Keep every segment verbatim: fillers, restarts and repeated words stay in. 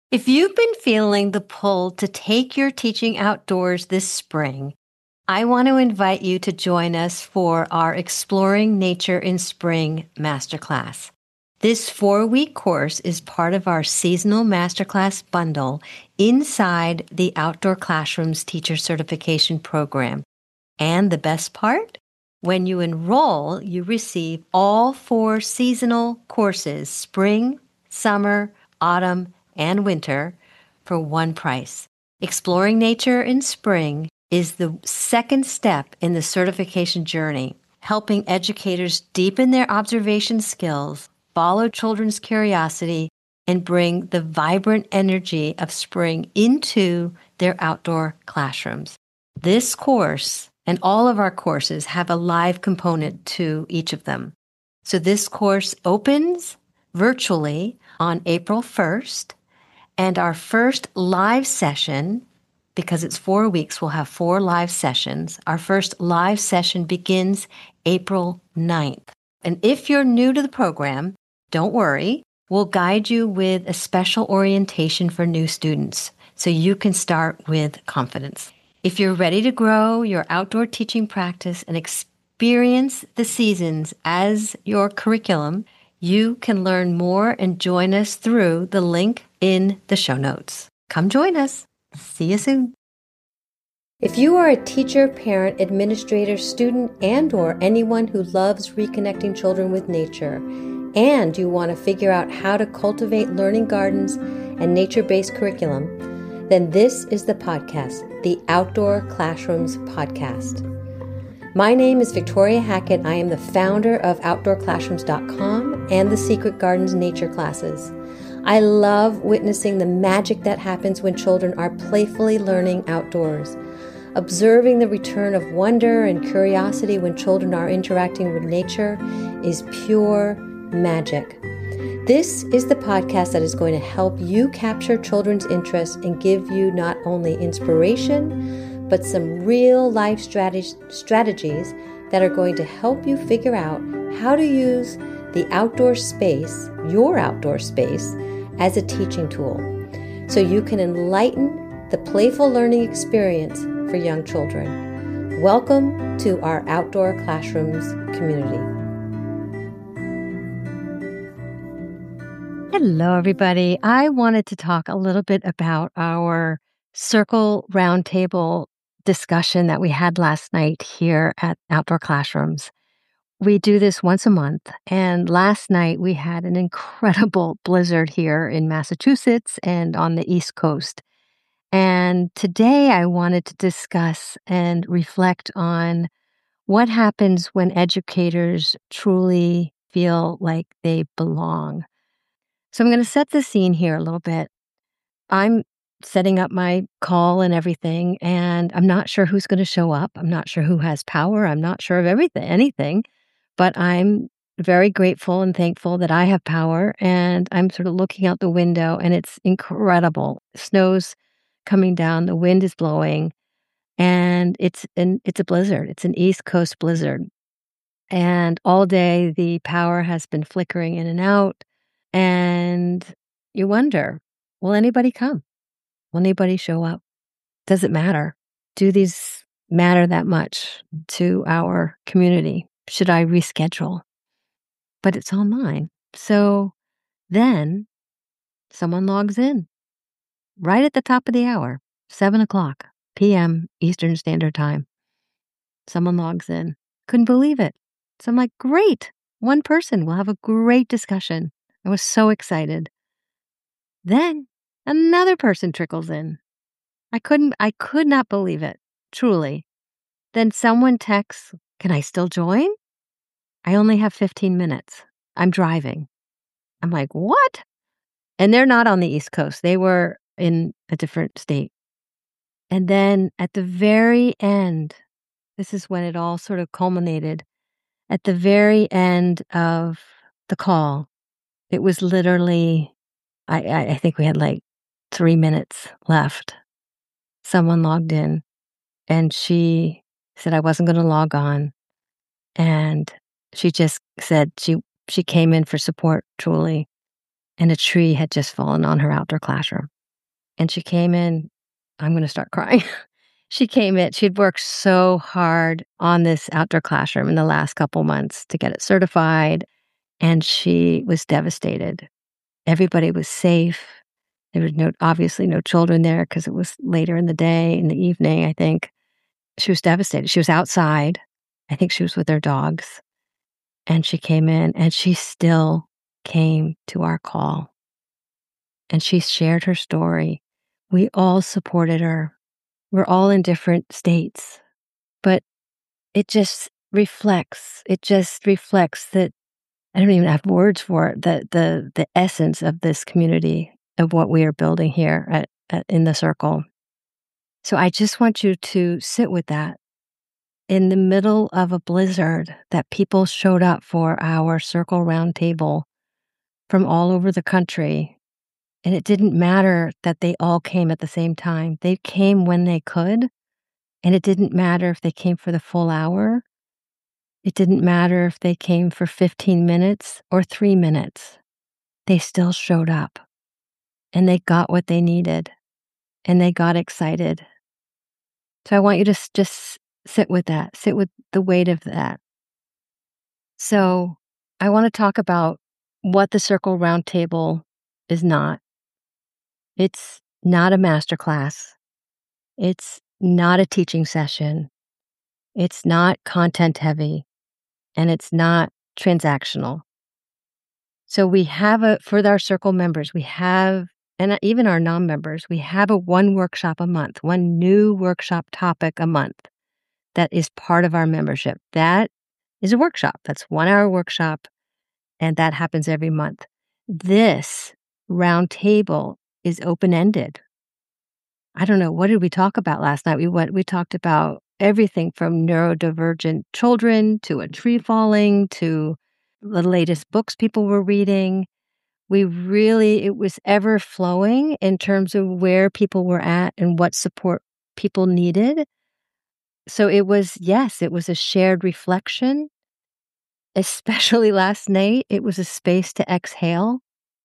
If you've been feeling the pull to take your teaching outdoors this spring, I want to invite you to join us for our Exploring Nature in Spring Masterclass. This four-week course is part of our seasonal masterclass bundle inside the Outdoor Classrooms Teacher Certification Program. And the best part? When you enroll, you receive all four seasonal courses, spring, summer, autumn, and winter, for one price. Exploring Nature in Spring is the second step in the certification journey, helping educators deepen their observation skills, follow children's curiosity, and bring the vibrant energy of spring into their outdoor classrooms. This course and all of our courses have a live component to each of them. So this course opens virtually on April first, and our first live session, because it's four weeks, we'll have four live sessions. Our first live session begins April ninth. And if you're new to the program, don't worry. We'll guide you with a special orientation for new students so you can start with confidence. If you're ready to grow your outdoor teaching practice and experience the seasons as your curriculum, you can learn more and join us through the link in the show notes. Come join us. See you soon. If you are a teacher, parent, administrator, student, and or anyone who loves reconnecting children with nature, and you want to figure out how to cultivate learning gardens and nature-based curriculum, then this is the podcast, the Outdoor Classrooms Podcast. My name is Victoria Hackett. I am the founder of outdoor classrooms dot com and the Secret Gardens Nature Classes. I love witnessing the magic that happens when children are playfully learning outdoors. Observing the return of wonder and curiosity when children are interacting with nature is pure magic. This is the podcast that is going to help you capture children's interest and give you not only inspiration, but some real life strategies strategies that are going to help you figure out how to use the outdoor space, your outdoor space, as a teaching tool, so you can enlighten the playful learning experience for young children. Welcome to our Outdoor Classrooms community. Hello, everybody. I wanted to talk a little bit about our Circle Roundtable discussion that we had last night here at Outdoor Classrooms. We do this once a month, and last night we had an incredible blizzard here in Massachusetts and on the East Coast. And today I wanted to discuss and reflect on what happens when educators truly feel like they belong. So I'm going to set the scene here a little bit. I'm setting up my call and everything, and I'm not sure who's going to show up. I'm not sure who has power. I'm not sure of everything, anything, but I'm very grateful and thankful that I have power, and I'm sort of looking out the window, and it's incredible. Snow's coming down, the wind is blowing, and it's an it's a blizzard. It's an East Coast blizzard. And all day the power has been flickering in and out, and you wonder, will anybody come? Will anybody show up? Does it matter? Do these matter that much to our community? Should I reschedule? But it's online. So then someone logs in right at the top of the hour, seven o'clock p.m. Eastern Standard Time. Someone logs in. Couldn't believe it. So I'm like, great. One person will have a great discussion. I was so excited. Then another person trickles in. I couldn't, I could not believe it, truly. Then someone texts, can I still join? I only have fifteen minutes. I'm driving. I'm like, what? And they're not on the East Coast. They were in a different state. And then at the very end, this is when it all sort of culminated. At the very end of the call, it was literally, I, I, I think we had like three minutes left. Someone logged in and she said I wasn't going to log on. And she just said she, she came in for support, truly. And a tree had just fallen on her outdoor classroom. And she came in, I'm going to start crying. She came in, she'd worked so hard on this outdoor classroom in the last couple months to get it certified, and she was devastated. Everybody was safe. There was no, obviously no children there because it was later in the day, in the evening, I think. She was devastated. She was outside. I think she was with her dogs. And she came in and she still came to our call. And she shared her story. We all supported her. We're all in different states, but it just reflects, it just reflects that I don't even have words for it, the the the essence of this community of what we are building here at, at in the circle. So I just want you to sit with that in the middle of a blizzard that people showed up for our circle round table from all over the country. And it didn't matter that they all came at the same time. They came when they could. And it didn't matter if they came for the full hour. It didn't matter if they came for fifteen minutes or three minutes. They still showed up and they got what they needed and they got excited. So I want you to s- just sit with that, sit with the weight of that. So I want to talk about what the Circle Roundtable is not. It's not a masterclass. It's not a teaching session. It's not content heavy, and it's not transactional. So we have a, for our circle members, we have, and even our non-members, we have a one workshop a month, one new workshop topic a month that is part of our membership. That is a workshop. That's one hour workshop, and that happens every month. This round table is open-ended. I don't know, what did we talk about last night? We went, we talked about everything from neurodivergent children to a tree falling to the latest books people were reading. We really, it was ever flowing in terms of where people were at and what support people needed. So it was, yes, it was a shared reflection, especially last night. It was a space to exhale.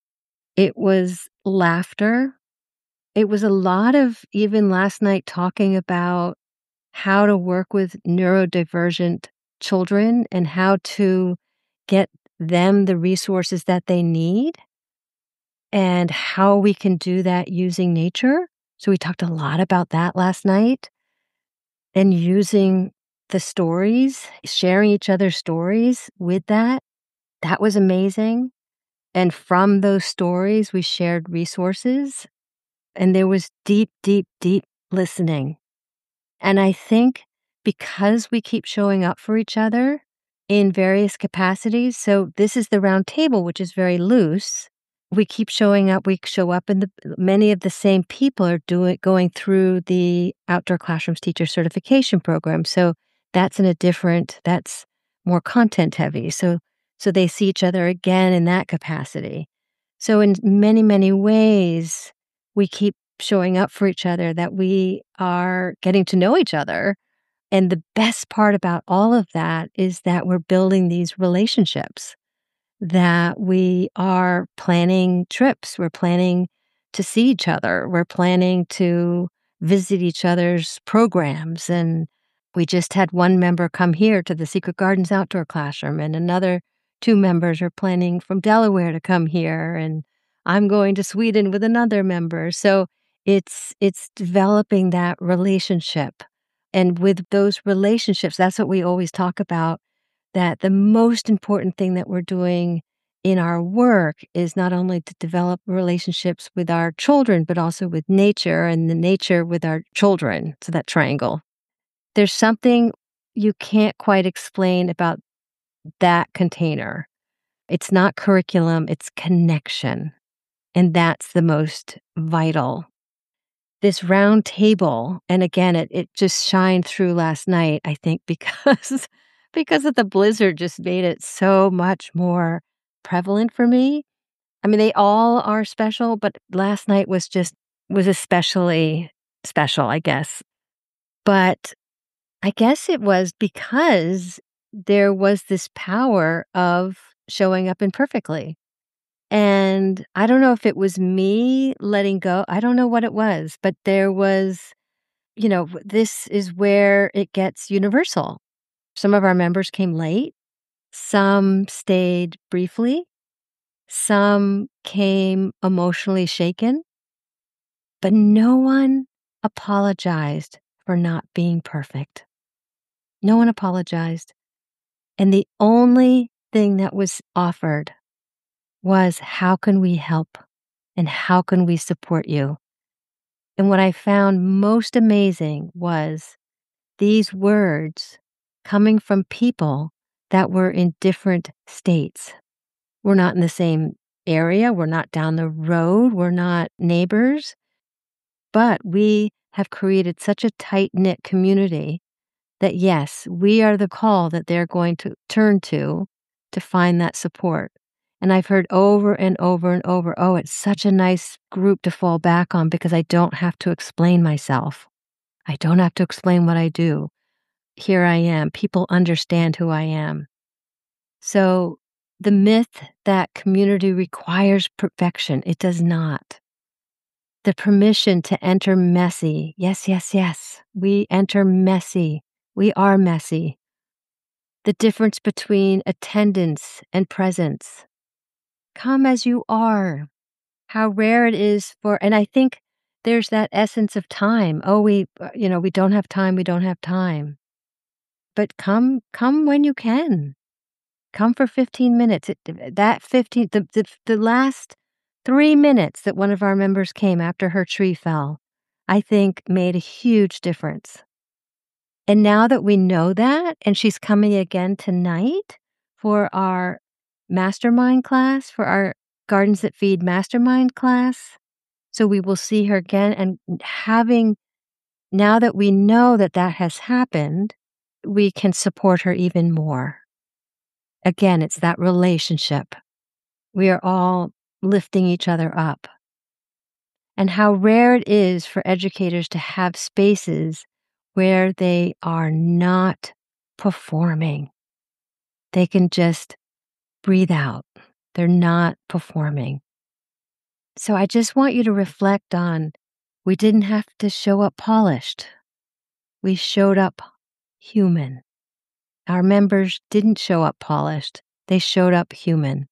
It was laughter. It was a lot of, even last night, talking about how to work with neurodivergent children and how to get them the resources that they need and how we can do that using nature. So we talked a lot about that last night and using the stories, sharing each other's stories with that. That was amazing. And from those stories, we shared resources and there was deep, deep, deep listening. And I think because we keep showing up for each other in various capacities, so this is the round table, which is very loose. We keep showing up. We show up in the, many of the same people are doing, going through the Outdoor Classrooms Teacher Certification Program. So that's in a different, that's more content heavy. So, so they see each other again in that capacity. So in many, many ways, we keep showing up for each other, that we are getting to know each other. And the best part about all of that is that we're building these relationships, that we are planning trips, we're planning to see each other, we're planning to visit each other's programs. And we just had one member come here to the Secret Gardens outdoor classroom, and another two members are planning from Delaware to come here. And I'm going to Sweden with another member. So it's it's developing that relationship. And with those relationships, that's what we always talk about, that the most important thing that we're doing in our work is not only to develop relationships with our children, but also with nature, and the nature with our children. So that triangle. There's something you can't quite explain about that container. It's not curriculum, it's connection. And that's the most vital. This round table, and again, it, it just shined through last night, I think, because, because of the blizzard just made it so much more prevalent for me. I mean, they all are special, but last night was just, was especially special, I guess. But I guess it was because there was this power of showing up imperfectly. And I don't know if it was me letting go. I don't know what it was, but there was, you know, w- this is where it gets universal. Some of our members came late, some stayed briefly, some came emotionally shaken, but no one apologized for not being perfect. No one apologized. And the only thing that was offered was, how can we help and how can we support you? And what I found most amazing was these words coming from people that were in different states. We're not in the same area, we're not down the road, we're not neighbors, but we have created such a tight knit community that, yes, we are the call that they're going to turn to to find that support. And I've heard over and over and over, oh, it's such a nice group to fall back on because I don't have to explain myself. I don't have to explain what I do. Here I am. People understand who I am. So the myth that community requires perfection, it does not. The permission to enter messy. Yes, yes, yes. We enter messy. We are messy. The difference between attendance and presence. Come as you are. How rare it is for, and I think there's that essence of time. Oh, we, uh, you know, we don't have time. We don't have time. But come, come when you can. Come for fifteen minutes. It, that fifteen, the, the, the last three minutes that one of our members came after her tree fell, I think made a huge difference. And now that we know that, and she's coming again tonight for our mastermind class, for our Gardens That Feed mastermind class. So we will see her again. And having, now that we know that that has happened, we can support her even more. Again, it's that relationship. We are all lifting each other up. And how rare it is for educators to have spaces where they are not performing. They can just breathe out. They're not performing. So I just want you to reflect on, we didn't have to show up polished. We showed up human. Our members didn't show up polished. They showed up human.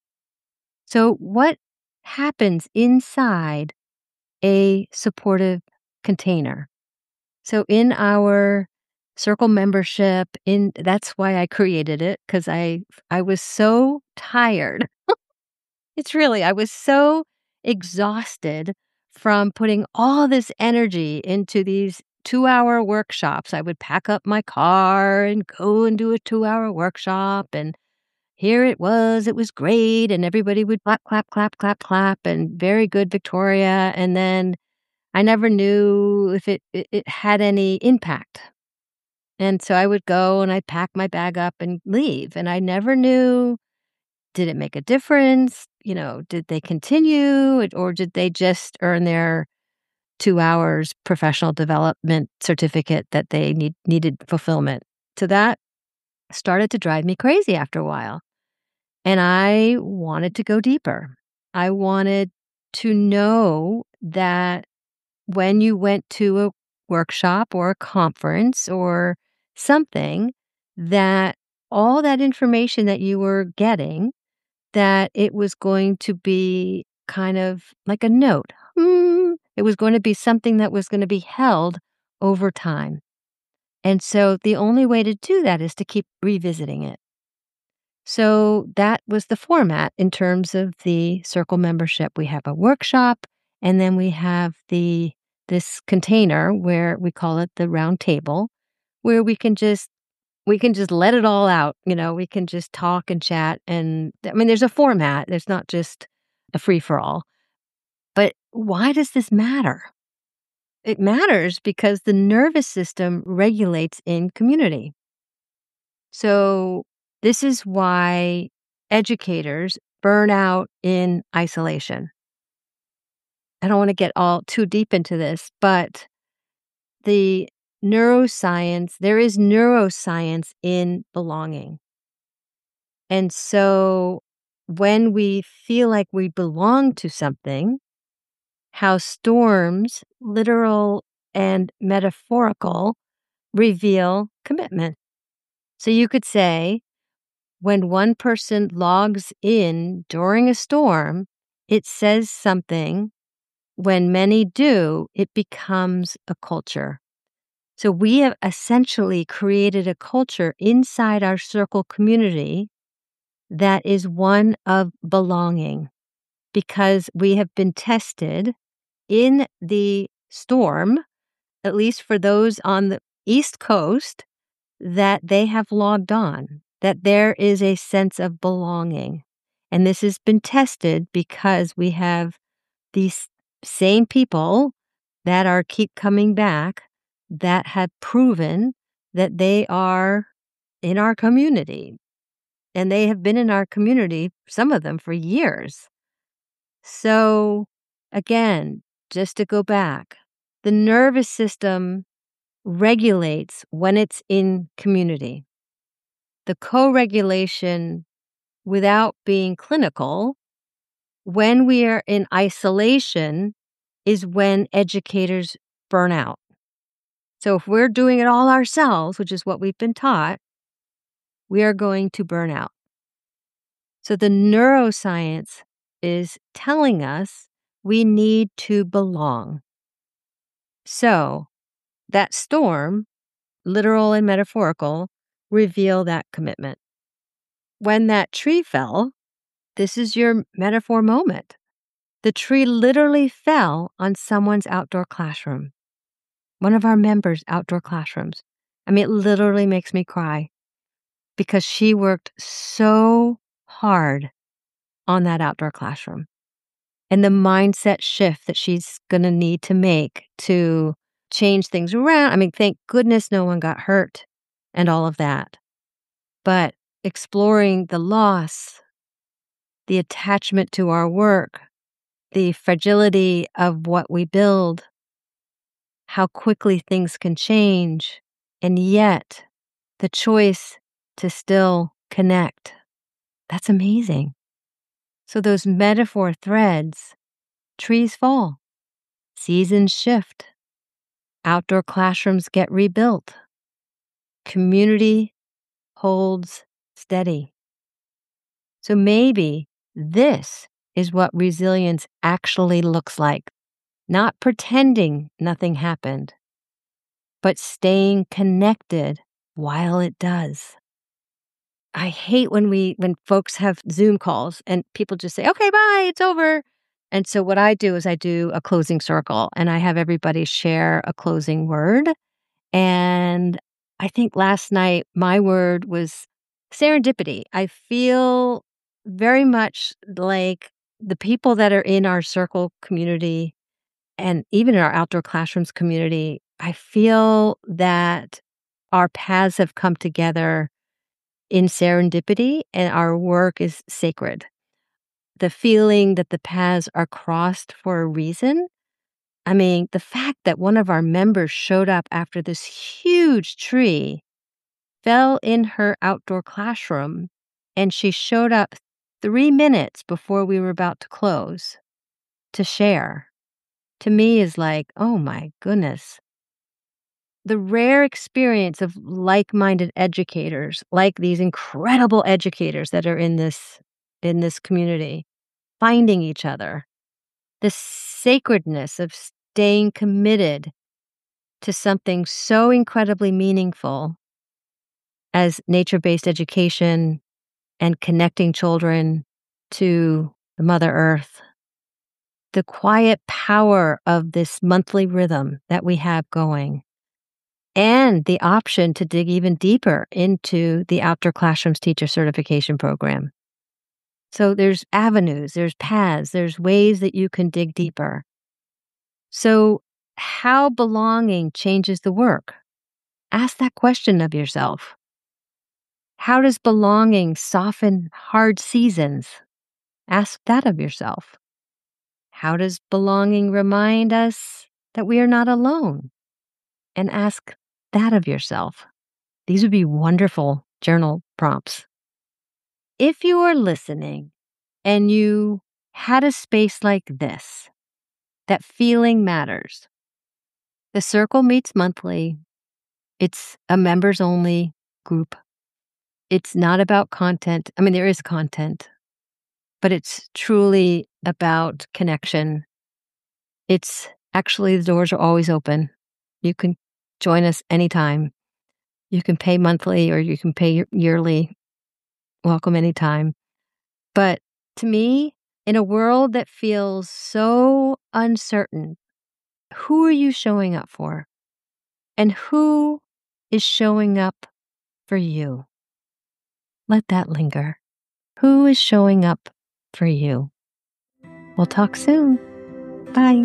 So what happens inside a supportive container? So in our circle membership, in that's why I created it, because I I was so tired. It's really, I was so exhausted from putting all this energy into these two-hour workshops. I would pack up my car and go and do a two-hour workshop, and here it was, it was great, and everybody would clap, clap, clap, clap, clap, and very good, Victoria, and then I never knew if it it it had any impact. And so I would go and I'd pack my bag up and leave, and I never knew, did it make a difference? You know, did they continue it- or did they just earn their two hours professional development certificate that they need needed fulfillment? So that started to drive me crazy after a while. And I wanted to go deeper. I wanted to know that when you went to a workshop or a conference or something, that all that information that you were getting, that it was going to be kind of like a note. Hmm. It was going to be something that was going to be held over time. And so the only way to do that is to keep revisiting it. So that was the format in terms of the circle membership. We have a workshop, and then we have the this container where we call it the round table, where we can just we can just let it all out. You know, we can just talk and chat. And I mean, there's a format. There's not just a free for all. But why does this matter? It matters because the nervous system regulates in community. So this is why educators burn out in isolation. I don't want to get all too deep into this, but the neuroscience, there is neuroscience in belonging. And so when we feel like we belong to something, how storms, literal and metaphorical, reveal commitment. So you could say, when one person logs in during a storm, it says something. When many do, it becomes a culture. So we have essentially created a culture inside our circle community that is one of belonging, because we have been tested in the storm, at least for those on the East Coast, that they have logged on, that there is a sense of belonging. And this has been tested because we have these same people that are keep coming back that have proven that they are in our community. And they have been in our community, some of them for years. So again, just to go back, the nervous system regulates when it's in community. The co-regulation, without being clinical, when we are in isolation, is when educators burn out. So if we're doing it all ourselves, which is what we've been taught, we are going to burn out. So the neuroscience is telling us we need to belong. So that storm, literal and metaphorical, reveal that commitment. When that tree fell, this is your metaphor moment. The tree literally fell on someone's outdoor classroom, one of our members' outdoor classrooms. I mean, it literally makes me cry because she worked so hard on that outdoor classroom. And the mindset shift that she's going to need to make to change things around. I mean, thank goodness no one got hurt and all of that. But exploring the loss, the attachment to our work, the fragility of what we build, how quickly things can change, and yet the choice to still connect. That's amazing. So those metaphor threads, trees fall, seasons shift, outdoor classrooms get rebuilt, community holds steady. So maybe this is what resilience actually looks like. Not pretending nothing happened, but staying connected while it does. I hate when we when folks have Zoom calls and people just say, "Okay, bye, it's over." And so what I do is I do a closing circle and I have everybody share a closing word. And I think last night my word was serendipity. I feel very much like the people that are in our circle community and even in our outdoor classrooms community, I feel that our paths have come together in serendipity and our work is sacred. The feeling that the paths are crossed for a reason. I mean, the fact that one of our members showed up after this huge tree fell in her outdoor classroom and she showed up three minutes before we were about to close to share, to me is like, oh my goodness. The rare experience of like-minded educators, like these incredible educators that are in this in this community, finding each other, the sacredness of staying committed to something so incredibly meaningful as nature-based education and connecting children to the Mother Earth. The quiet power of this monthly rhythm that we have going. And the option to dig even deeper into the Outdoor Classrooms Teacher Certification Program. So there's avenues, there's paths, there's ways that you can dig deeper. So how belonging changes the work? Ask that question of yourself. How does belonging soften hard seasons? Ask that of yourself. How does belonging remind us that we are not alone? And ask that of yourself. These would be wonderful journal prompts. If you are listening and you had a space like this, that feeling matters. The circle meets monthly. It's a members only group. It's not about content. I mean, there is content, but it's truly about connection. It's actually, the doors are always open. You can join us anytime. You can pay monthly or you can pay yearly. Welcome anytime. But to me, in a world that feels so uncertain, who are you showing up for? And who is showing up for you? Let that linger. Who is showing up for you? We'll talk soon. Bye.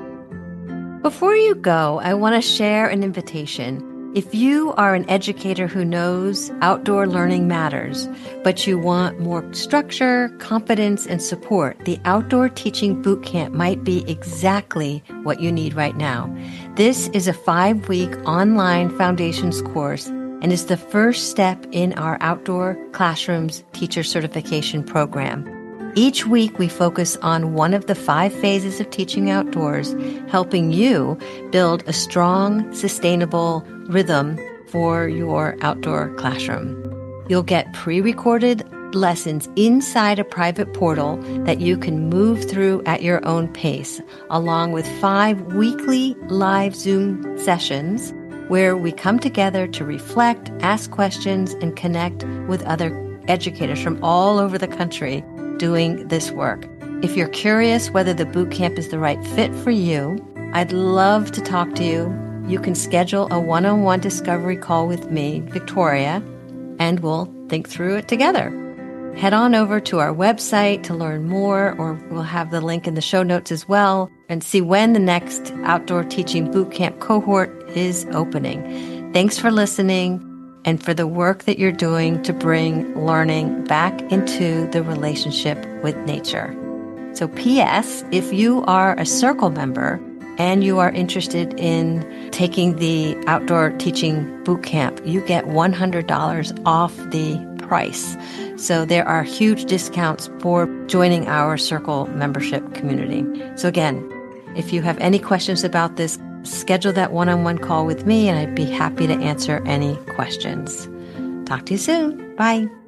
Before you go, I want to share an invitation. If you are an educator who knows outdoor learning matters, but you want more structure, confidence, and support, the Outdoor Teaching Bootcamp might be exactly what you need right now. This is a five-week online foundations course and is the first step in our Outdoor Classrooms Teacher Certification Program. Each week, we focus on one of the five phases of teaching outdoors, helping you build a strong, sustainable rhythm for your outdoor classroom. You'll get pre-recorded lessons inside a private portal that you can move through at your own pace, along with five weekly live Zoom sessions where we come together to reflect, ask questions, and connect with other educators from all over the country doing this work. If you're curious whether the bootcamp is the right fit for you, I'd love to talk to you. You can schedule a one-on-one discovery call with me, Victoria, and we'll think through it together. Head on over to our website to learn more, or we'll have the link in the show notes as well, and see when the next Outdoor Teaching Bootcamp cohort is opening. Thanks for listening and for the work that you're doing to bring learning back into the relationship with nature. So P S, if you are a Circle member and you are interested in taking the Outdoor Teaching Bootcamp, you get one hundred dollars off the price. So there are huge discounts for joining our Circle membership community. So again, if you have any questions about this, schedule that one-on-one call with me and I'd be happy to answer any questions. Talk to you soon. Bye.